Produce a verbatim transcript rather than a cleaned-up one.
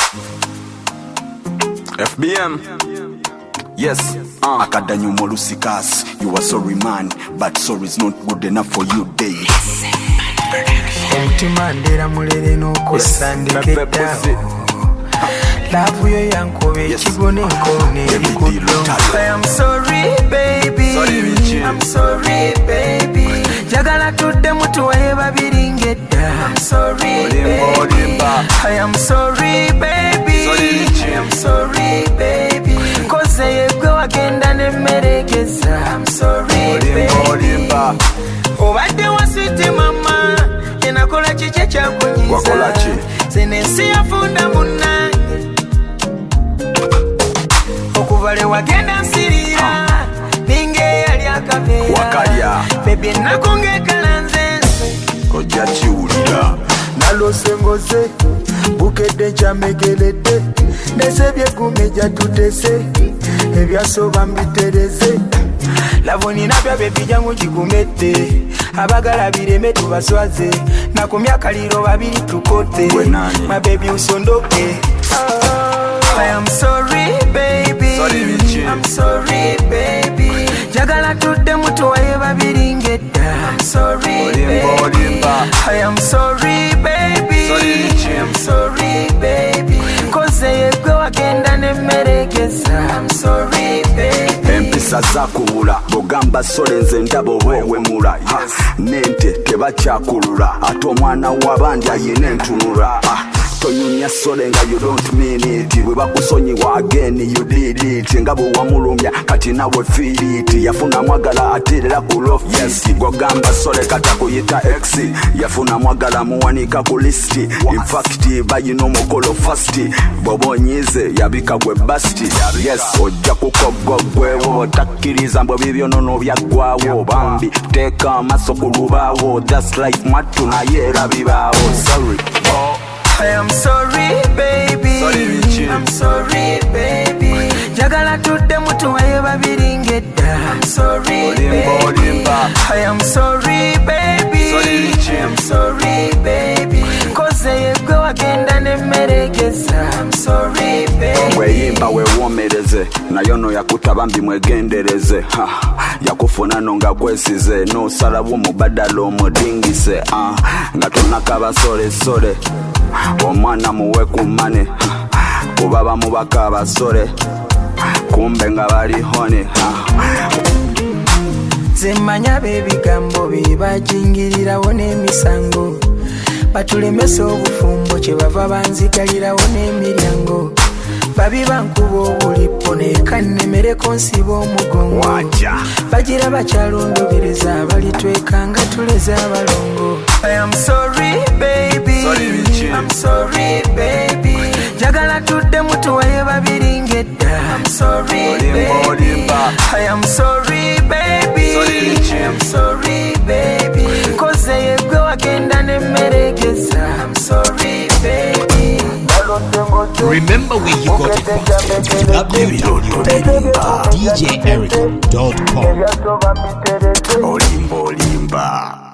F B M. Yes, uh. Akadanyu Molusikas. You are sorry man, but sorry is not good enough for you, day. Omutima ndera mulere n'okosandiketawo Love yo yankobe ekigone nkone ebikuddo I am sorry baby I'm sorry baby Jagala tudde mutuwaye babiri ngedda I'm sorry baby I am sorry baby I am sorry baby Koze yegwe wagenda nemmeregeza I'm sorry baby Obadde waswiti mama Enakola chiche chakunyiza Wakola chi Senensi yafunda munna Okuvale wagenda nsirira Ninge yali akaveera Wakalya Baby nakunge kalanze Koja chiwulira Nalose ngoze Bukedde nchamegelede Nesebye kumeja tutese Ebyasoba mbitereze Lavoni nabya baby jangu jigumete Abagala bireme tubaswaze Na kumyaka liro babiri tukote My baby usondoke oh, I am sorry baby sorry, I'm sorry baby Jagala tudde mutuwaye babiri ngedda I'm sorry baby I am sorry baby sorry, I am sorry baby Koze yegwe wagenda nemmeregeza I'm sorry baby Empisa zakubula bogamba solenze ndabo wewemula yes. Nente tebakyakulula ate omwana w'abandi ayina entunula Tonyumya solenga you don't mean it Bwe bakusonyiwa again you did it Nga bwe wamulumya kati nawe feel it Yafuna mwagala aterera ku love yes. Gogamba sole kata kuyita X Yafuna mwagala muwanika ku list In fact bayina omukolo fast Bobonyize yabika gwe basti yes. Ojja kukogogwewo otakkiriza mbwe bibyonono byaggwawo Bambi teeka amaso ku lubaawo Just like matu naye era bibaawo Sorry oh. I am sorry baby sorry, I'm sorry baby Jagala tudde mutuwaye babiri ngedda I'm sorry baby I am sorry baby sorry, I'm sorry baby Koze yegwe wagenda nemmeregeza I'm sorry baby Weyimba wewomereze nayono yakutabambi mwegendereze ha. Yakufuna nonga kwesize no salabu mubadala omudingise uh. Nga tonakaba sole sole Omwana muwe kumane Kuba bamubaka abasole Kumbe nga bali hone Zemmanya bebigambo bebajingirirawo n'emisango Batulemesa obufumbo kye bava banzigalirawo n'emiryango Babi bankuba obulipo nekannemereko nsiba omugongo Bagira bakyalondogereza balitwekanga tuleze abalongo I am sorry baby sorry, I'm sorry baby Jagala tudde mutuwaye babiri ngedda I'm sorry baby I am sorry baby sorry, I'm sorry baby Koze yegwe wagenda nemmeregeza I'm sorry baby Remember where you got it from w w w dot d j eric dot com Olimba Olimba